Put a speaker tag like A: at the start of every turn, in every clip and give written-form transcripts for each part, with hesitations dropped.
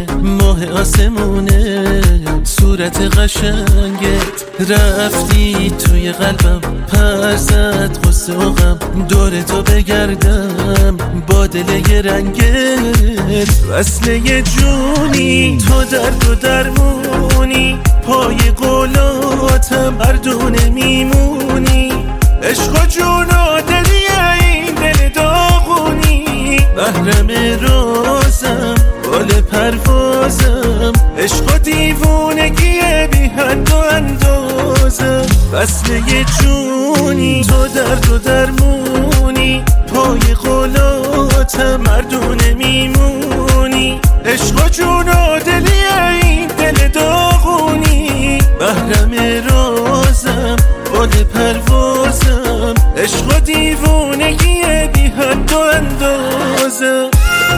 A: ماه آسمونه صورت قشنگت رفتی توی قلبم پر زد غصه و غم دور تو بگردم با دل یه رنگت وصله جونی تو درد و درمونی پای قولاتم مردونه میمونی عشق و جون و دلی این دل داغونی محرم رازم بال پروازم عشق و دیوونگی بی حد و اندازم وصله جونی تو درد و درمونی پای قولاتم مردونه میمونی عشق و جون و دلی این دل داغونی محرم رازم بال پروازم عشق و دیوونگی بی حد و اندازم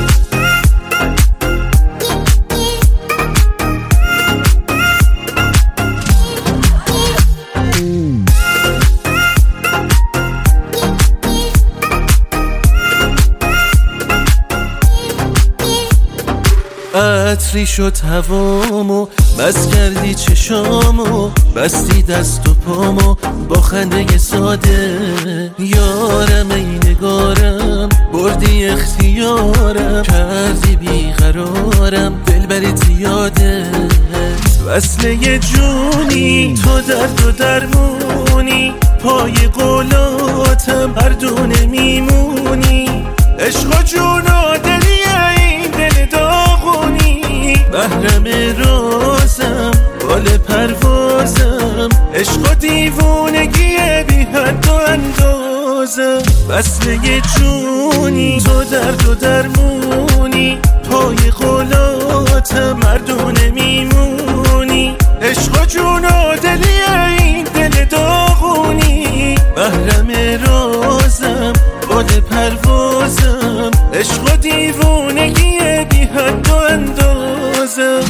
A: عطری شد هوامو بس کردی چشامو بستی دست و پامو با خنده ساده یارم ای نگارم بردی اختیارم کردی بیقرارم دلبری زیاده وصله جونی تو درد و درمونی پای قولاتم مردونه میمونی عشق و جون و دلی این دل داغونی محرم رازم بال پروازم عشق و دیوونگی بی حد و اندازم وصله جونی تو درد و درمونی پای قولاتم مردونه میمونی عشق و جون و دلی این دل داغونی محرم رازم بال پروازم عشق و دیوونگی بی حد و اندازم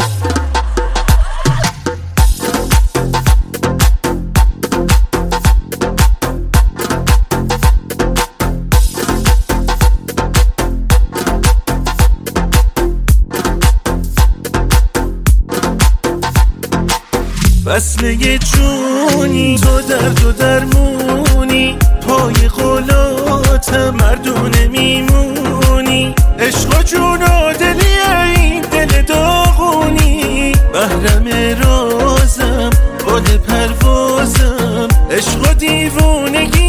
A: وصله جونی تو درد و درمونی پای قولاتم مردونه میمونی عشق و جون و دلی این دل داغونی محرم رازم بال پروازم عشق و دیوونگی